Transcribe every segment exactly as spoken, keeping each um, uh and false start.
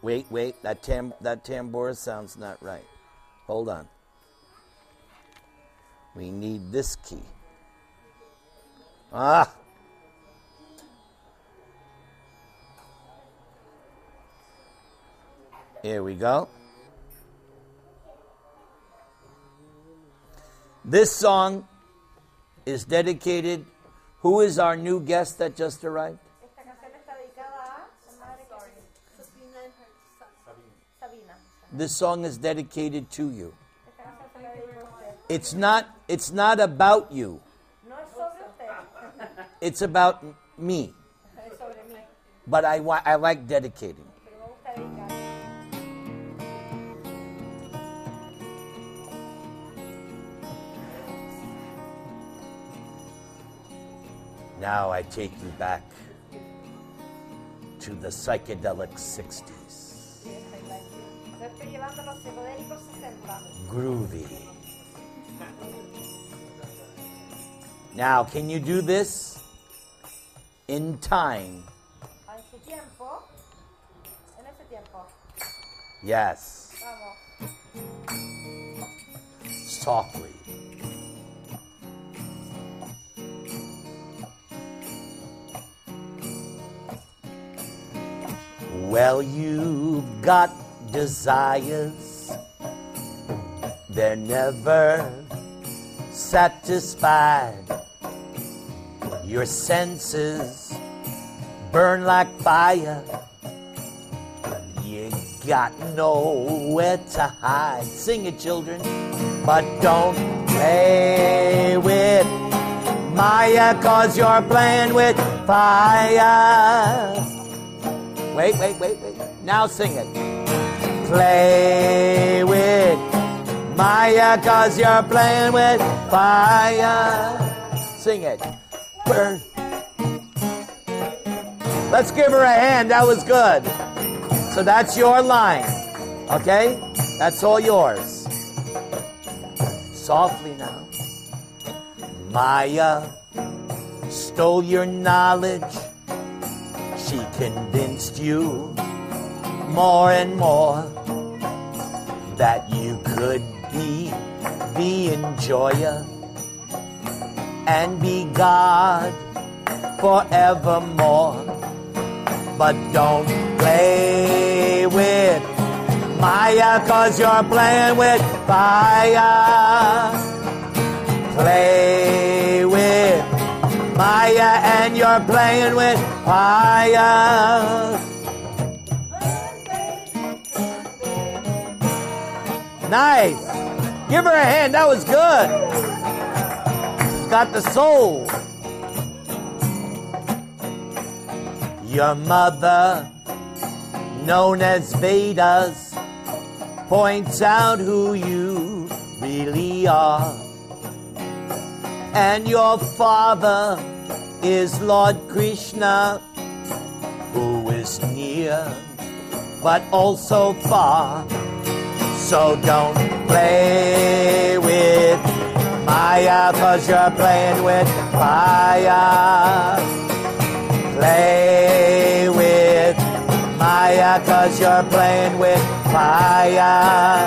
Wait, wait. That tam that tambura sounds not right. Hold on. We need this key. Ah. Here we go. This song is dedicated. Who is our new guest that just arrived? This song is dedicated to you. It's not it's not about you. It's about me. But I wa- I like dedicating. Now I take you back to the psychedelic sixties. Groovy. Now, can you do this in time? Yes. Softly. Well, you've got desires, they're never satisfied. Your senses burn like fire. You got nowhere to hide. Sing it, children. But don't play with Maya, 'cause you're playing with fire. Wait, wait, wait, wait. Now sing it. Play with Maya, 'cause you're playing with fire. Sing it. Burn. Let's give her a hand. That was good. So that's your line. Okay? That's all yours. Softly now. Maya stole your knowledge. She convinced you more and more that you could be the enjoyer and be God forevermore. But don't play with Maya, 'cause you're playing with fire. Play with Maya and you're playing with fire. Nice. Give her a hand. That was good. She's got the soul. Your mother, known as Vedas, points out who you really are. And your father is Lord Krishna, who is near but also far. So don't play with Maya, 'cause you're playing with fire. Play with Maya, 'cause you're playing with fire.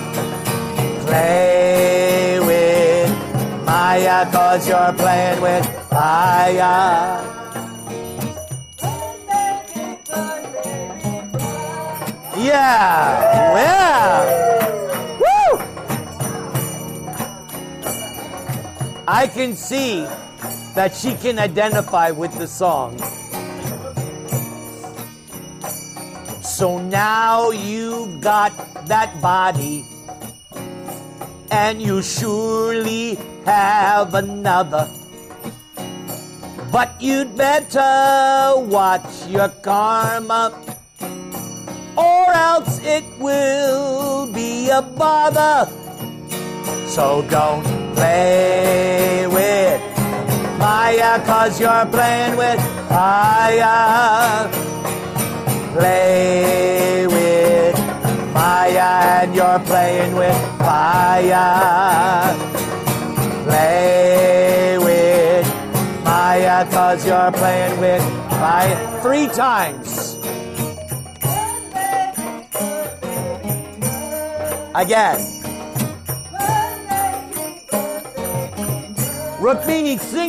Play with Maya, 'cause you're playing with fire. Yeah, yeah. Woo! I can see that she can identify with the song. So now you got that body, and you surely have another. But you'd better watch your karma, or else it will be a bother. So don't play with Maya, 'cause you're playing with fire. Play with Maya and you're playing with fire. Play with Maya, 'cause you're playing with fire. Three times. Again. Rukmini, sing.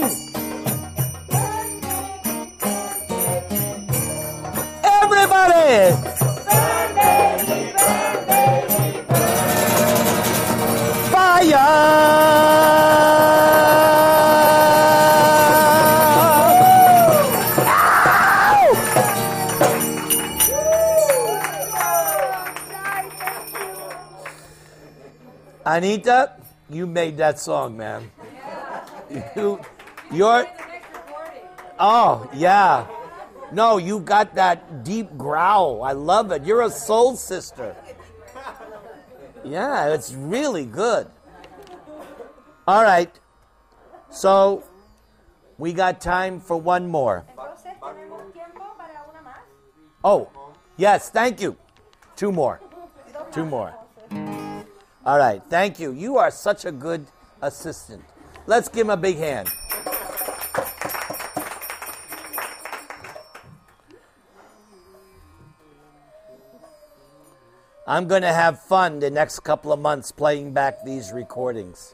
Everybody. Anita, you made that song, man. You, you're. Oh, yeah. No, you got that deep growl. I love it. You're a soul sister. Yeah, it's really good. All right. So, we got time for one more. Oh, yes, thank you. Two more. Two more. All right, thank you. You are such a good assistant. Let's give him a big hand. I'm going to have fun the next couple of months playing back these recordings.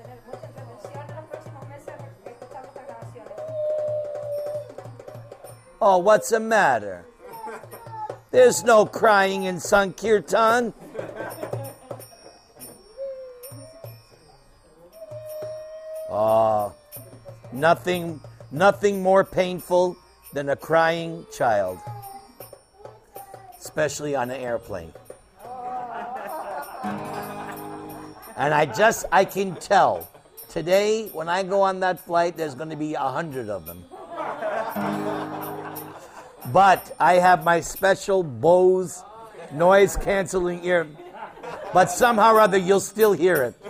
Oh, what's the matter? There's no crying in Sankirtan. Oh, nothing, nothing more painful than a crying child, especially on an airplane. And I just, I can tell, today, when I go on that flight, there's going to be a hundred of them. But I have my special Bose noise-canceling ear. But somehow or other, you'll still hear it.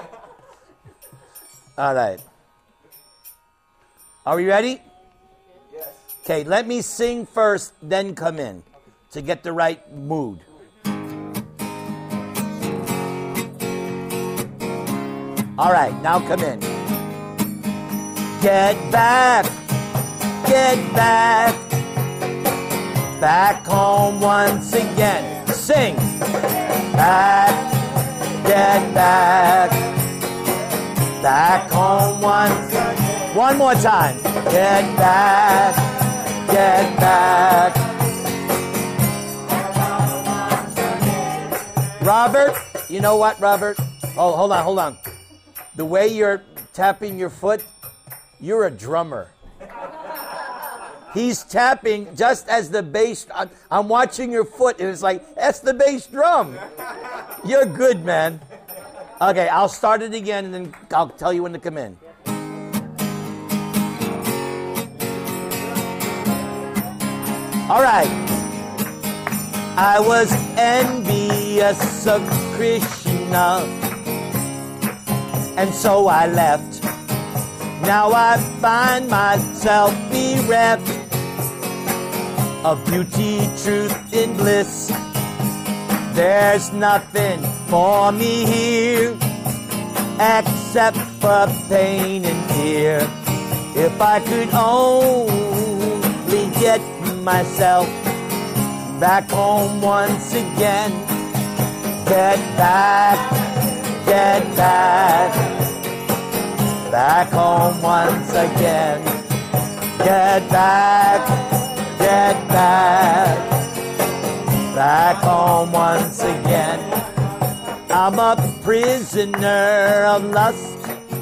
All right. Are we ready? Yes. Okay, let me sing first, then come in to get the right mood. All right, now come in. Get back, get back, back home once again. Sing. Back, get back, back home once again. One more time. Get back, get back. Robert, you know what, Robert? Oh, hold on, hold on. The way you're tapping your foot, you're a drummer. He's tapping just as the bass. I'm watching your foot, and it's like, that's the bass drum. You're good, man. Okay, I'll start it again, and then I'll tell you when to come in. All right. I was envious of Krishna, and so I left. Now I find myself bereft of beauty, truth, and bliss. There's nothing for me here except for pain and fear. If I could only get myself back home once again. Get back, get back, back home once again. Get back, get back, back home once again. I'm a prisoner of lust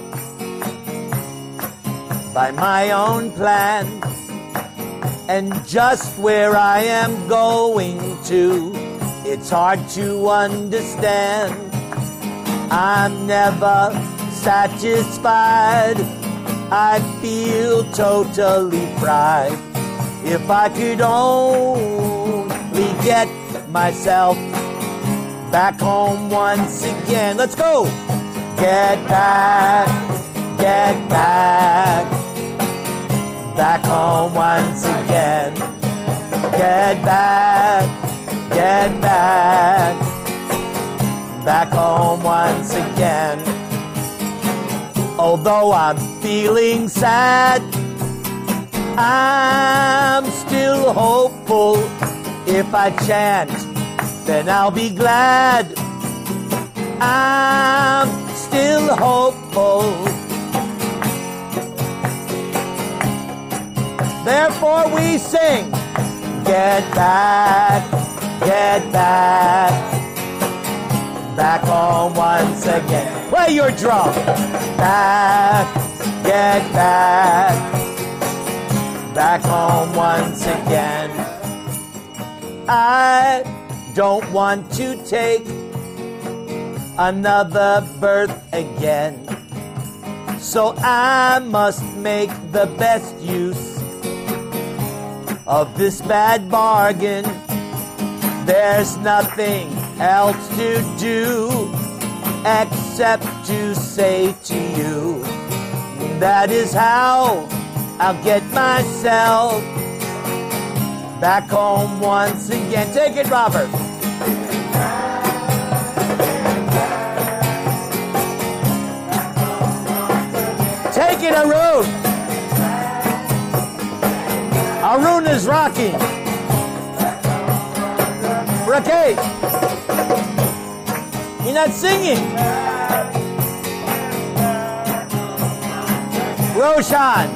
by my own plan, and just where I am going to, it's hard to understand. I'm never satisfied. I feel totally fried. If I could only get myself back home once again. Let's go. Get back, get back, back home once again. Get back, get back, back home once again. Although I'm feeling sad, I'm still hopeful. If I chant, then I'll be glad. I'm still hopeful. Therefore we sing, get back, get back, back home once again. Play your drum. Back, get back, back home once again. I don't want to take another birth again, so I must make the best use of this bad bargain. There's nothing else to do except to say to you, that is how I'll get myself back home once again. Take it, Robert. Take it, Arun. Arun is rocking. Rakesh, you're not singing. Roshan.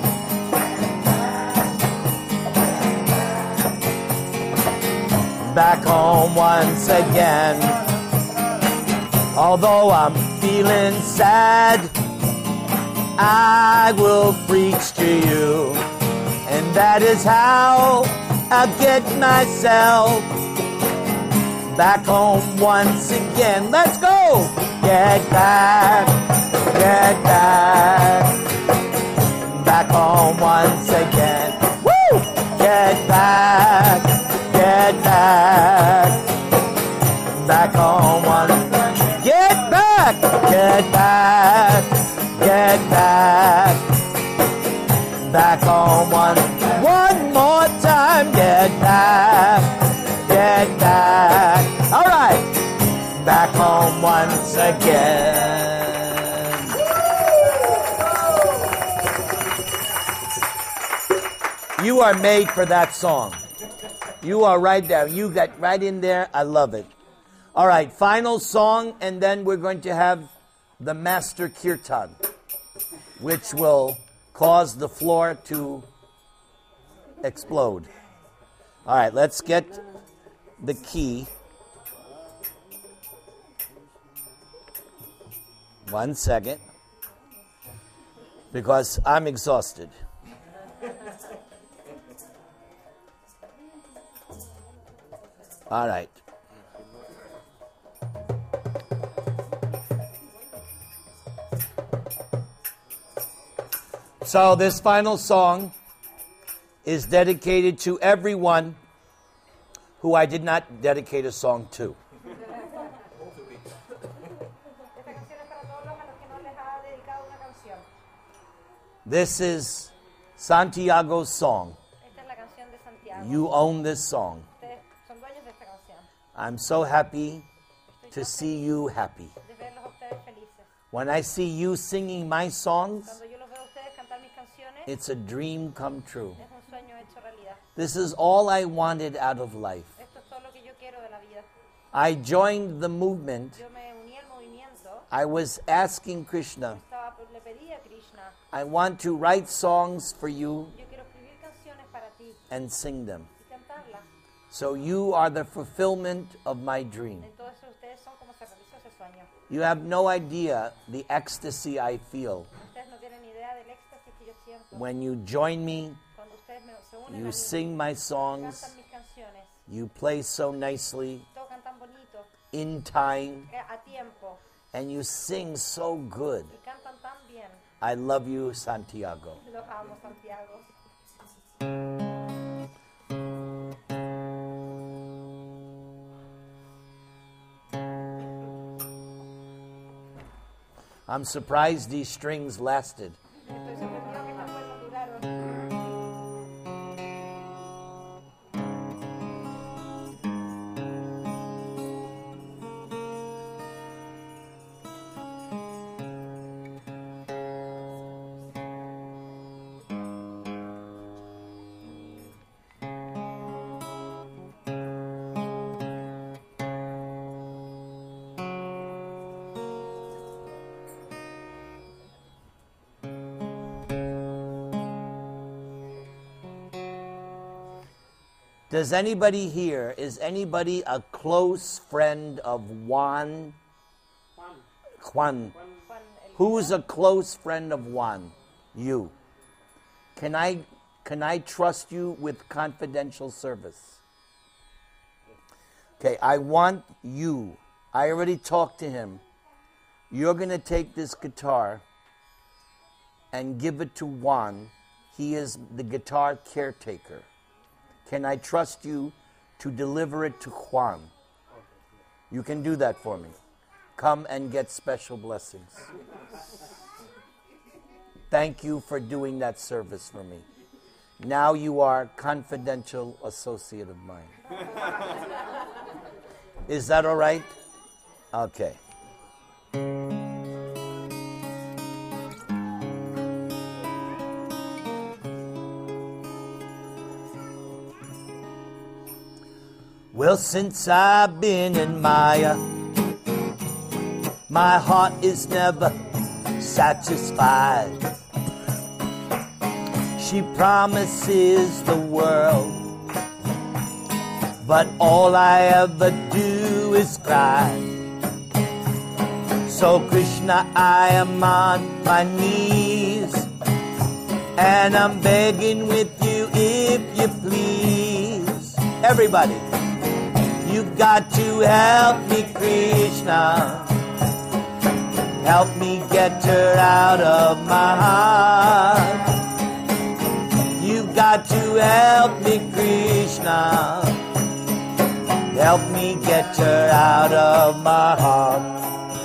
Back home once again. Although I'm feeling sad, I will preach to you, and that is how I'll get myself back home once again. Let's go! Get back, get back, back home once again. Woo! Get back, get back, back home once again. Get back, get back, get back, back home once again. One more time, get back, get back. All right, back home once again. You are made for that song. You are right there. You got right in there. I love it. All right, final song, and then we're going to have the Master Kirtan, which will cause the floor to explode. All right, let's get the key. One second, because I'm exhausted. All right. So this final song is dedicated to everyone who I did not dedicate a song to. This is Santiago's song. You own this song. I'm so happy to see you happy. When I see you singing my songs, it's a dream come true. This is all I wanted out of life. I joined the movement. I was asking Krishna, I want to write songs for you and sing them. So you are the fulfillment of my dream. You have no idea the ecstasy I feel when you join me, you sing my songs, you play so nicely, in time, and you sing so good. I love you, Santiago. I'm surprised these strings lasted. Does anybody here, is anybody a close friend of Juan? Juan. Juan. Juan. Who's a close friend of Juan? You. Can I, can I trust you with confidential service? Okay, I want you. I already talked to him. You're going to take this guitar and give it to Juan. He is the guitar caretaker. Can I trust you to deliver it to Juan? You can do that for me. Come and get special blessings. Thank you for doing that service for me. Now you are confidential associate of mine. Is that all right? Okay. Well, since I've been in Maya, my heart is never satisfied. She promises the world, but all I ever do is cry. So Krishna, I am on my knees, and I'm begging with you if you please. Everybody. You've got to help me, Krishna. Help me get her out of my heart. You've got to help me, Krishna. Help me get her out of my heart.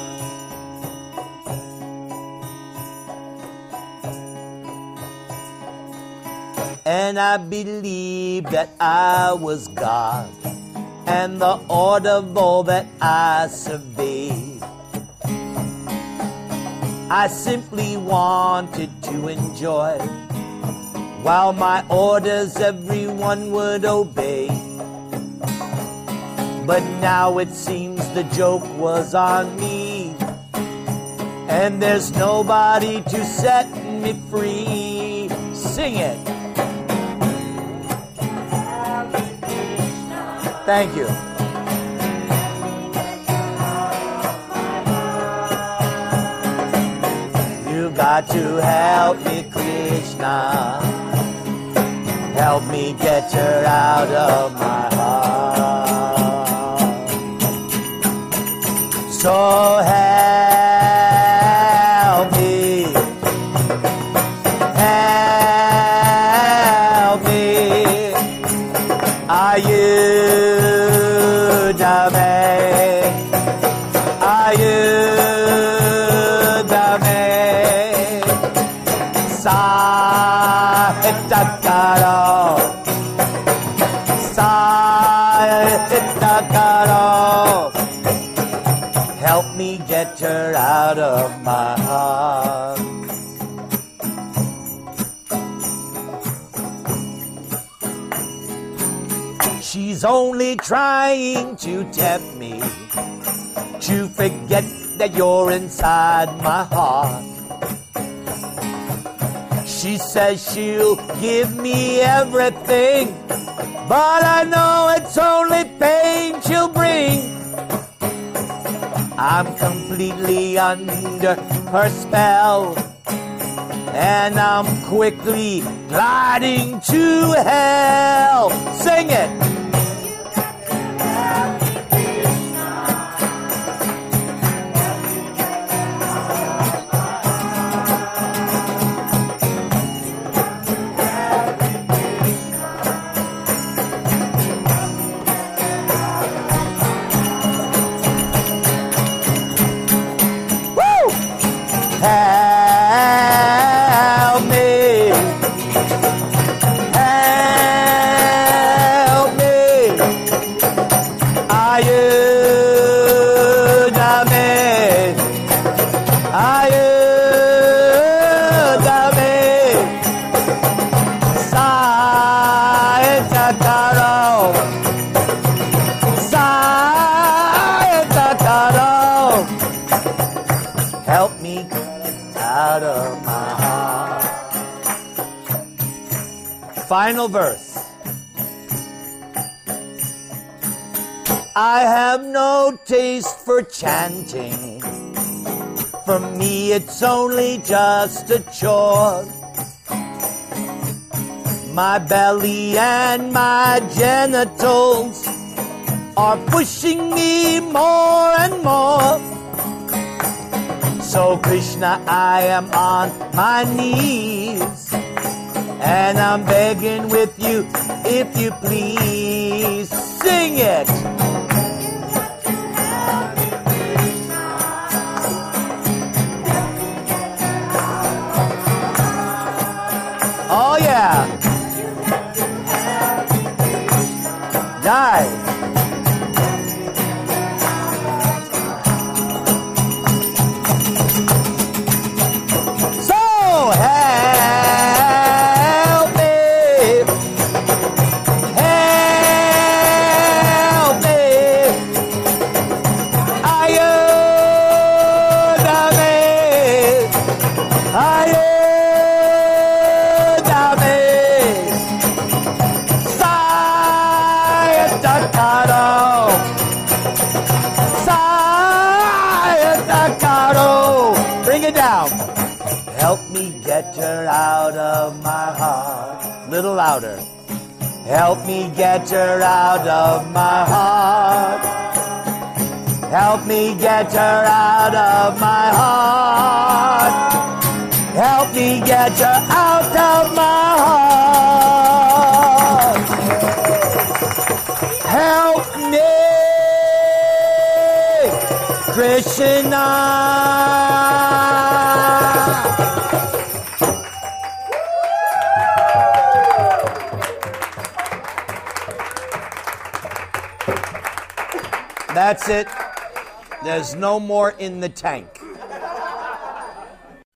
And I believe that I was God, and the order of all that I surveyed. I simply wanted to enjoy, while my orders everyone would obey. But now it seems the joke was on me, and there's nobody to set me free. Sing it. Thank you. You got to help me, Krishna. Help me get her out of my heart. So help me. Help me. Are you? Help me get her out of my heart. She's only trying to tempt me to forget that you're inside my heart. She says she'll give me everything, but I know it's only pain she'll bring. I'm completely under her spell, and I'm quickly gliding to hell. Sing it. Help me, help me, ayúdame, ayúdame, Saitacaro, Saitacaro, help me out of my heart. Final verse. I have no taste for chanting. For me it's only just a chore. My belly and my genitals are pushing me more and more. So Krishna, I am on my knees, and I'm begging with you, if you please, sing it. Oh yeah. Die. Help me get her out of my heart. Little louder. Help me get her out of my heart. Help me get her out of my heart. Help me get her out of my heart. Help me, Krishna. That's it. There's no more in the tank.